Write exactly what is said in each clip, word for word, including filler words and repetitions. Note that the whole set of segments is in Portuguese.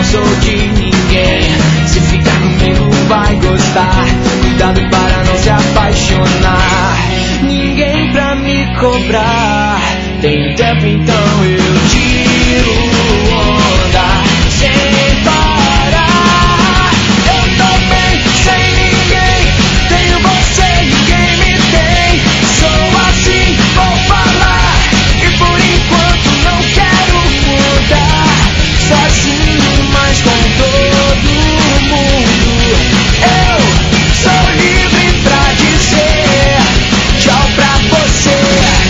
sou de ninguém. Se ficar comigo vai gostar, cuidado para não se apaixonar. Ninguém pra me cobrar, tem tempo então eu tiro onda sem parar. Eu tô bem sem ninguém, tenho você, ninguém me tem. Sou assim, vou falar, e por enquanto não quero mudar. Sozinho, mas com todo mundo. Eu sou livre pra dizer tchau pra você.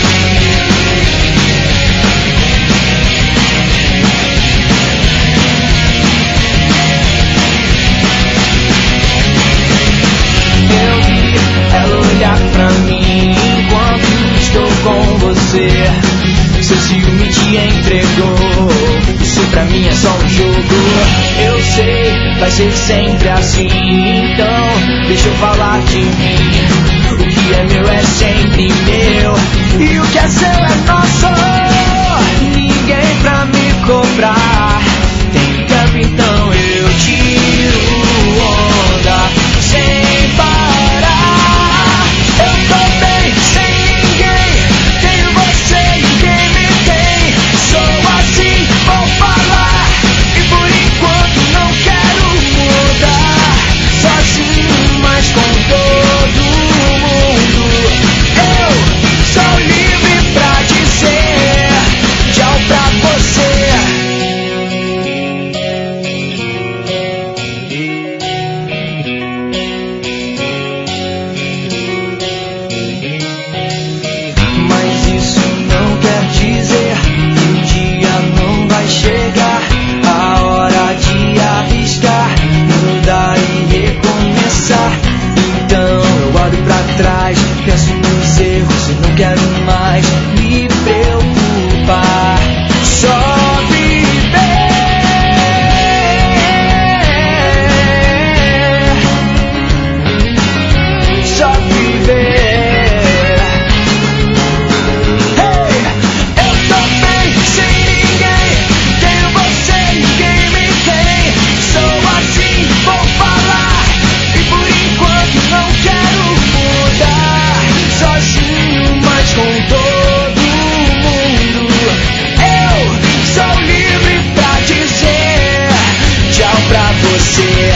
Eu vi ela olhar pra mim enquanto estou com você. Seu ciúme te entregou, isso pra mim é só um jogo. Eu sei, vai ser sempre assim, então deixa eu falar de mim. O que é meu é sempre meu, e o que é seu é nosso. Ninguém pra me cobrar, tem tempo então eu tiro onda sem parar. Eu tô bem sem ninguém, tenho você, ninguém me tem. Sou assim, vou falar, e por enquanto não quero mudar. Sozinho, mas com todo mundo. Eu sou livre pra dizer tchau pra você. Mas isso não quer dizer que um dia não vai chegar a hora de arriscar, mudar e recomeçar. Então eu olho pra trás, penso nos erros e não quero mais me preocupar. Só viver, só viver. Hey, eu tô bem sem ninguém, tenho você, ninguém me tem. Sou assim, vou falar, e por enquanto não quero mudar. Sozinho, mas com todo mundo. Eu sou livre pra dizer tchau pra você.